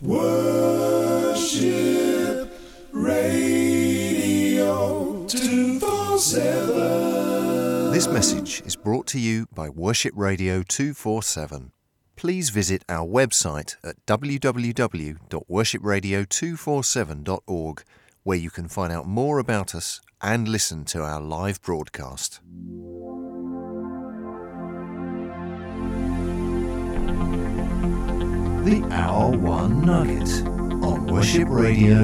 Worship Radio 247. This message is brought to you by Worship Radio 247. Please visit our website at www.worshipradio247.org, where you can find out more about us and listen to our live broadcast. The Hour One Nugget on Worship Radio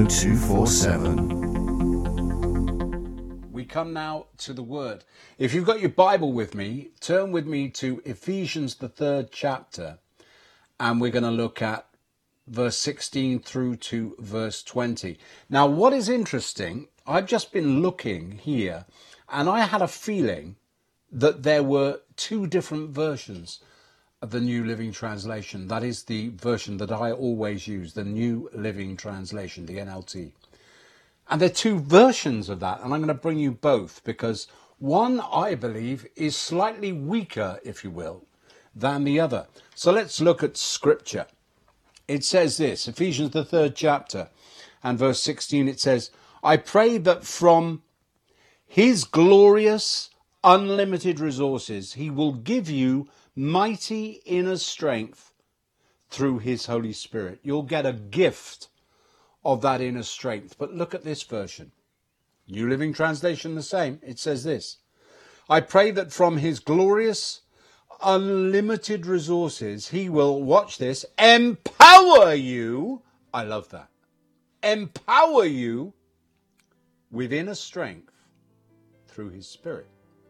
247. We come now to the Word. If you've got your Bible with me, turn with me to Ephesians, the 3rd chapter, and we're going to look at verse 16 through to verse 20. Now, what is interesting, I've just been looking here, and I had a feeling that there were two different versions of the New Living Translation. That is the version that I always use, the New Living Translation, the NLT. And there are two versions of that, and I'm going to bring you both, because one, I believe, is slightly weaker, if you will, than the other. So let's look at Scripture. It says this, Ephesians the 3rd chapter, and verse 16, it says, I pray that from his glorious, unlimited resources, he will give you mighty inner strength through his Holy Spirit. You'll get a gift of that inner strength. But look at this version. New Living Translation, the same. It says this, I pray that from his glorious, unlimited resources, he will, watch this, empower you. I love that. Empower you with inner strength through his Spirit.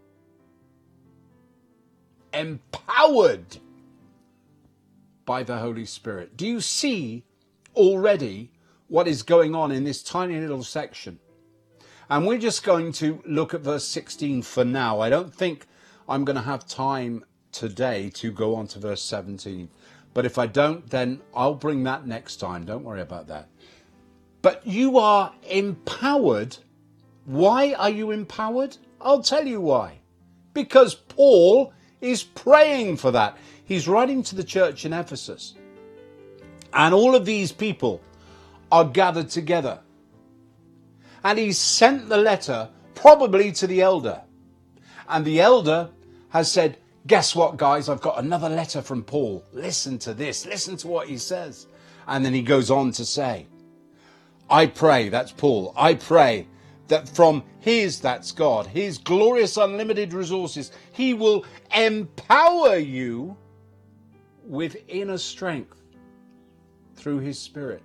Empowered by the Holy Spirit. Do you see already what is going on in this tiny little section? And we're just going to look at verse 16 for now. I don't think I'm going to have time today to go on to verse 17. But if I don't, then I'll bring that next time. Don't worry about that. But you are empowered. Why are you empowered? I'll tell you why. Because Paul is praying for that. He's writing to the church in Ephesus. And all of these people are gathered together. And he's sent the letter probably to the elder. And the elder has said, guess what, guys? I've got another letter from Paul. Listen to this. Listen to what he says. And then he goes on to say, I pray, that's Paul, I pray that from his, that's God, his glorious unlimited resources, he will empower you with inner strength through his Spirit.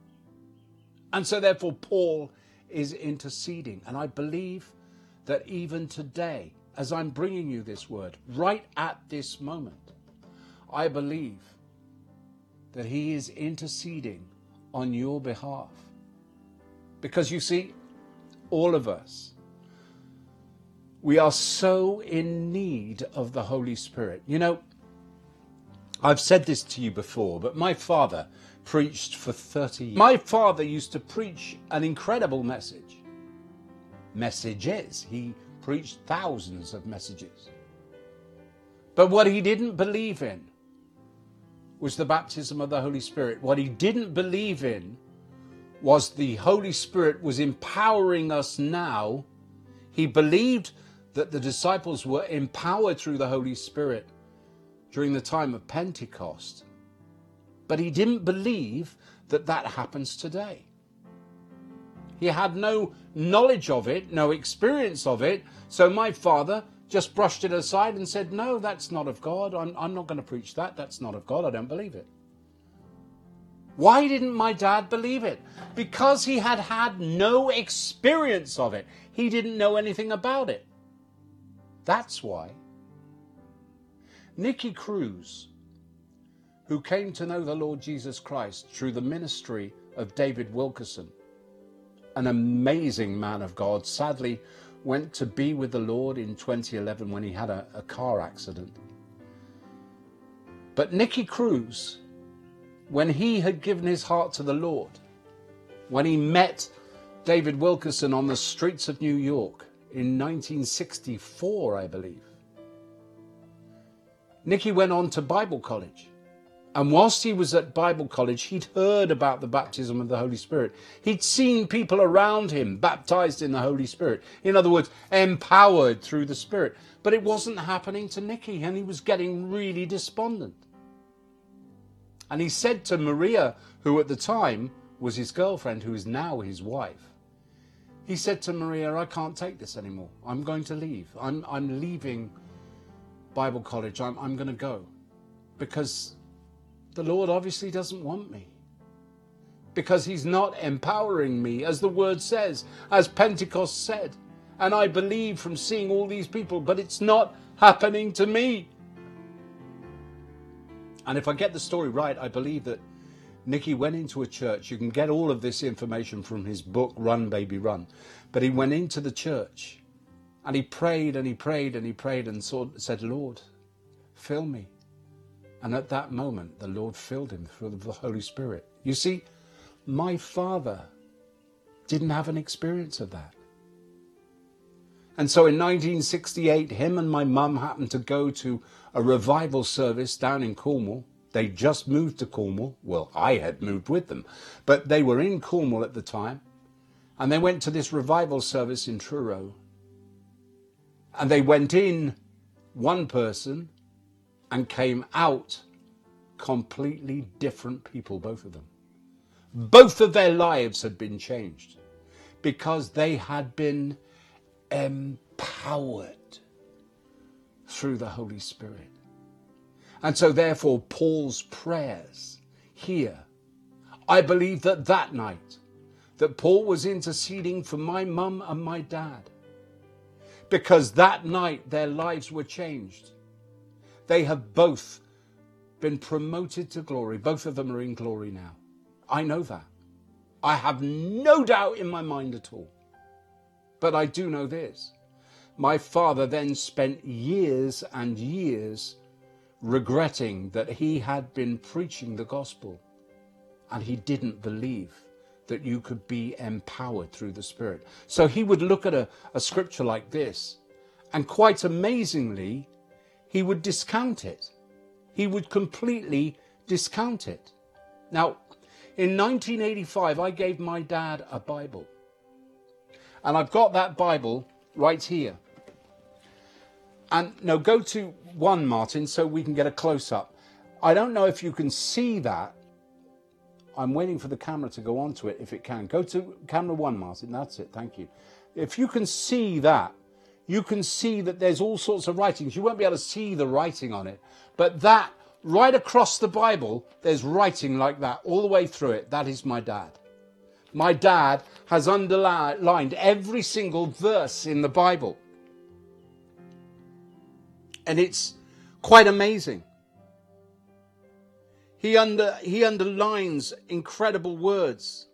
And so therefore Paul is interceding. And I believe that even today, as I'm bringing you this word, right at this moment, I believe that he is interceding on your behalf. Because you see, all of us, we are so in need of the Holy Spirit. You know, I've said this to you before, but my father preached for 30 years. My father used to preach an incredible message. Messages. He preached thousands of messages. But what he didn't believe in was the baptism of the Holy Spirit. What he didn't believe in was the Holy Spirit was empowering us now. He believed that the disciples were empowered through the Holy Spirit during the time of Pentecost. But he didn't believe that that happens today. He had no knowledge of it, no experience of it. So my father just brushed it aside and said, no, that's not of God. I'm not going to preach that. That's not of God. I don't believe it. Why didn't my dad believe it? Because he had had no experience of it. He didn't know anything about it. That's why. Nicky Cruz, who came to know the Lord Jesus Christ through the ministry of David Wilkerson, an amazing man of God, sadly went to be with the Lord in 2011 when he had a car accident. But Nicky Cruz, when he had given his heart to the Lord, when he met David Wilkerson on the streets of New York in 1964, I believe, Nicky went on to Bible college And whilst he was at Bible college, he'd heard about the baptism of the Holy Spirit. He'd seen people around him baptized in the Holy Spirit. In other words, empowered through the Spirit. But it wasn't happening to Nicky, and he was getting really despondent. And he said to Maria, who at the time was his girlfriend, who is now his wife, he said to Maria, I can't take this anymore. I'm going to leave. I'm leaving Bible college. I'm going to go. Because the Lord obviously doesn't want me. Because he's not empowering me, as the word says, as Pentecost said. And I believe from seeing all these people, but it's not happening to me. And if I get the story right, I believe that Nicky went into a church. You can get all of this information from his book, Run, Baby, Run. But he went into the church and he prayed and he prayed and he prayed and said, Lord, fill me. And at that moment, the Lord filled him with the Holy Spirit. You see, my father didn't have an experience of that. And so in 1968, him and my mum happened to go to a revival service down in Cornwall. They just moved to Cornwall. Well, I had moved with them, but they were in Cornwall at the time. And they went to this revival service in Truro. And they went in one person and came out completely different people, both of them. Both of their lives had been changed because they had been empowered through the Holy Spirit. And so therefore Paul's prayers here, I believe that night that Paul was interceding for my mum and my dad, because that night their lives were changed. They have both been promoted to glory. Both of them are in glory now. I know that. I have no doubt in my mind at all. But I do know this. My father then spent years and years regretting that he had been preaching the gospel and he didn't believe that you could be empowered through the Spirit. So he would look at a scripture like this and quite amazingly, he would discount it. He would completely discount it. Now, in 1985, I gave my dad a Bible. And I've got that Bible right here. And now go to 1, Martin, so we can get a close-up. I don't know if you can see that. I'm waiting for the camera to go onto it, if it can. Go to camera 1, Martin. That's it. Thank you. If you can see that, you can see that there's all sorts of writings. You won't be able to see the writing on it. But that, right across the Bible, there's writing like that all the way through it. That is my dad. My dad has underlined every single verse in the Bible. And it's quite amazing. He underlines incredible words.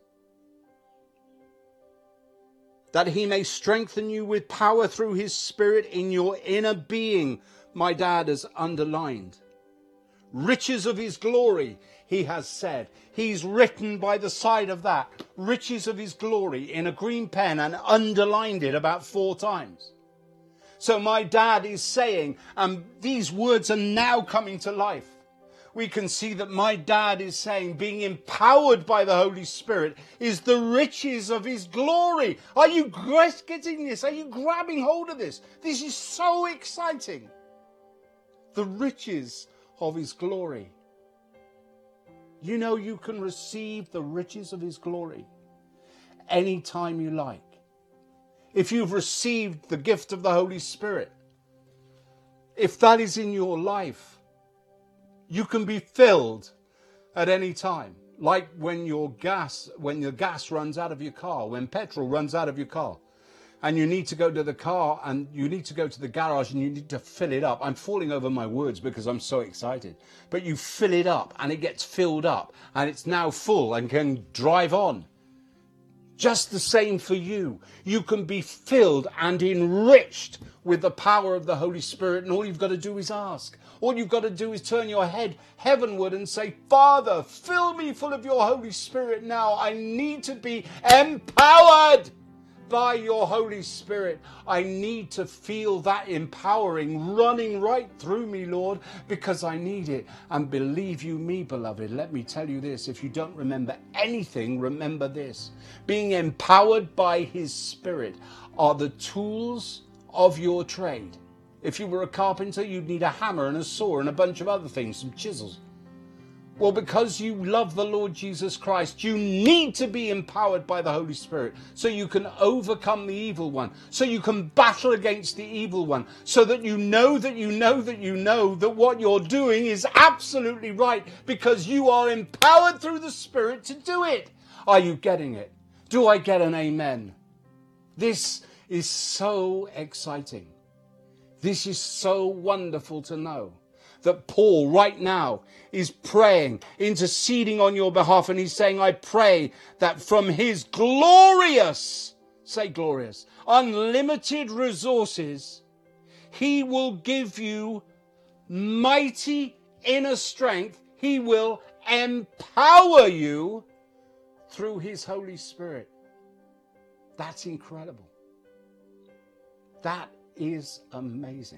That he may strengthen you with power through his Spirit in your inner being, my dad has underlined. Riches of his glory, he has said. He's written by the side of that, riches of his glory, in a green pen and underlined it about 4 times. So my dad is saying, and these words are now coming to life. We can see that my dad is saying being empowered by the Holy Spirit is the riches of his glory. Are you getting this? Are you grabbing hold of this? This is so exciting. The riches of his glory. You know you can receive the riches of his glory anytime you like. If you've received the gift of the Holy Spirit, if that is in your life, you can be filled at any time. Like when the gas runs out of your car, when petrol runs out of your car, and you need to go to the car and you need to go to the garage and you need to fill it up. I'm falling over my words because I'm so excited. But you fill it up and it gets filled up and it's now full and can drive on. Just the same for you. You can be filled and enriched with the power of the Holy Spirit, and all you've got to do is ask. All you've got to do is turn your head heavenward and say, Father, fill me full of your Holy Spirit now. I need to be empowered by your Holy Spirit. I need to feel that empowering running right through me, Lord, because I need it. And believe you me, beloved, let me tell you this. If you don't remember anything, remember this. Being empowered by his Spirit are the tools of your trade. If you were a carpenter, you'd need a hammer and a saw and a bunch of other things, some chisels. Well, because you love the Lord Jesus Christ, you need to be empowered by the Holy Spirit so you can overcome the evil one, so you can battle against the evil one, so that you know that what you're doing is absolutely right because you are empowered through the Spirit to do it. Are you getting it? Do I get an amen? This is so exciting. This is so wonderful to know that Paul right now is praying, interceding on your behalf, and he's saying, I pray that from his glorious, say glorious, unlimited resources, he will give you mighty inner strength. He will empower you through his Holy Spirit. That's incredible. That is amazing.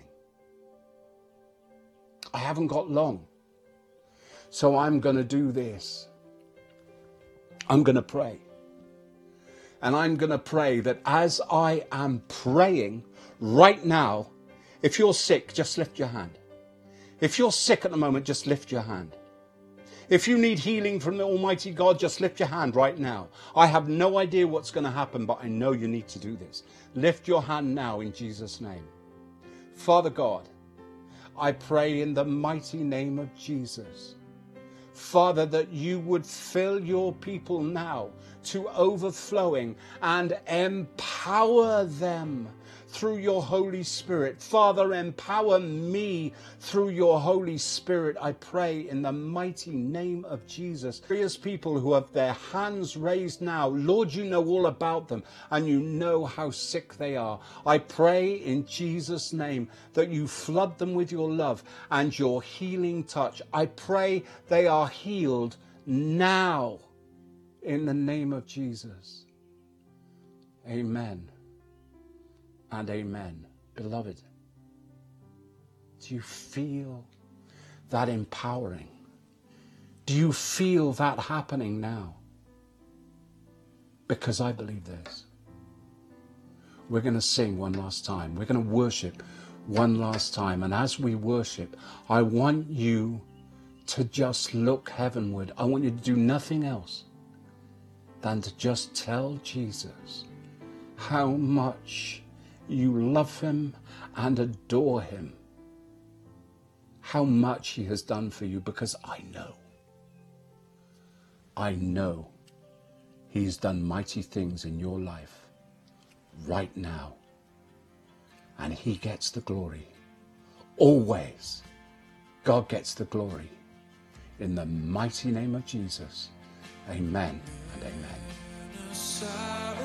I haven't got long, so I'm going to do this. I'm going to pray. And I'm going to pray that as I am praying right now, if you're sick, just lift your hand. If you're sick at the moment, just lift your hand. If you need healing from the Almighty God, just lift your hand right now. I have no idea what's going to happen, but I know you need to do this. Lift your hand now in Jesus' name. Father God, I pray in the mighty name of Jesus, Father, that you would fill your people now to overflowing and empower them through your Holy Spirit. Father, empower me through your Holy Spirit, I pray in the mighty name of Jesus. Various people who have their hands raised now, Lord, you know all about them and you know how sick they are. I pray in Jesus' name that you flood them with your love and your healing touch. I pray they are healed now in the name of Jesus. Amen. And amen. Beloved, do you feel that empowering? Do you feel that happening now? Because I believe this. We're going to sing one last time. We're going to worship one last time. And as we worship, I want you to just look heavenward. I want you to do nothing else than to just tell Jesus how much you love him and adore him. How much he has done for you, because I know he's done mighty things in your life right now. And he gets the glory. Always. God gets the glory. In the mighty name of Jesus. Amen and amen.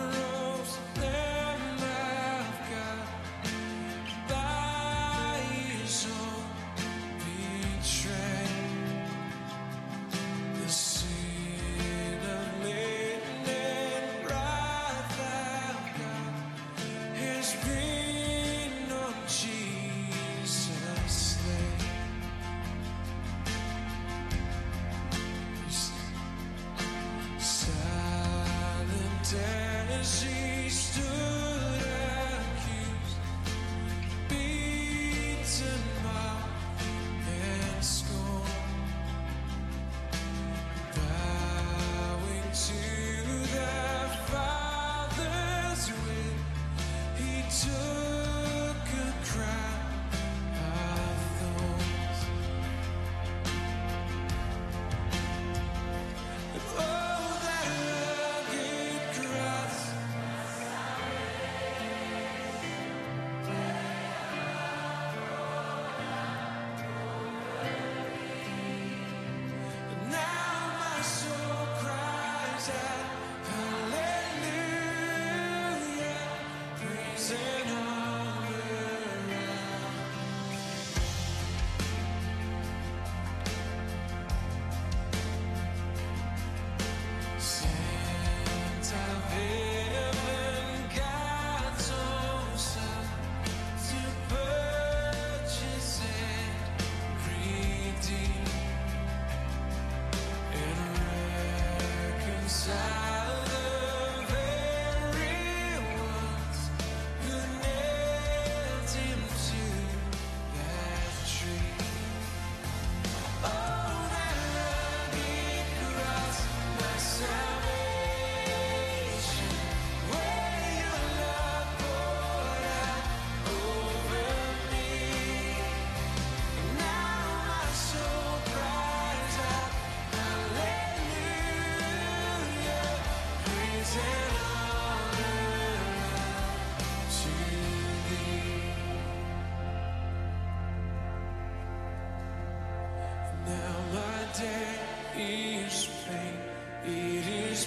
Sent of heaven, God.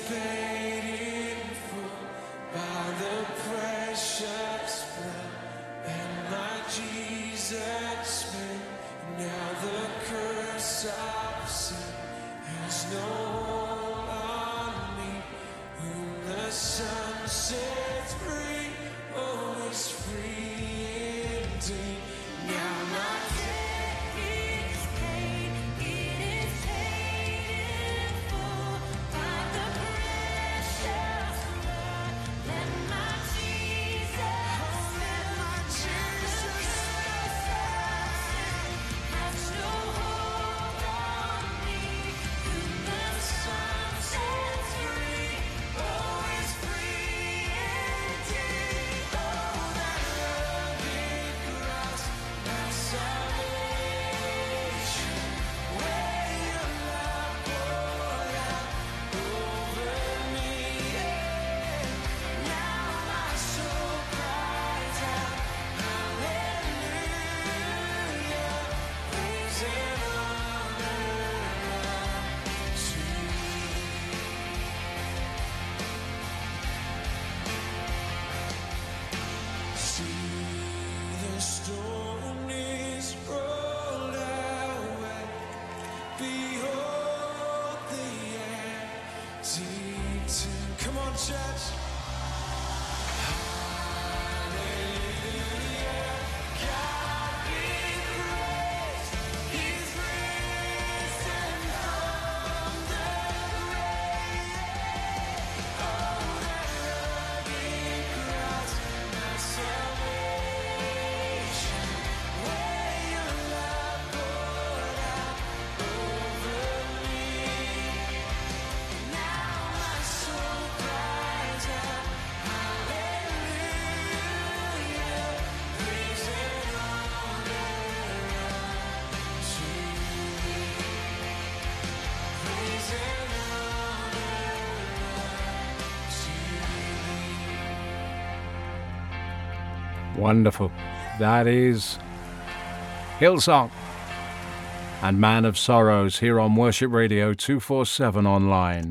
Wonderful. That is Hillsong and Man of Sorrows here on Worship Radio 247 online.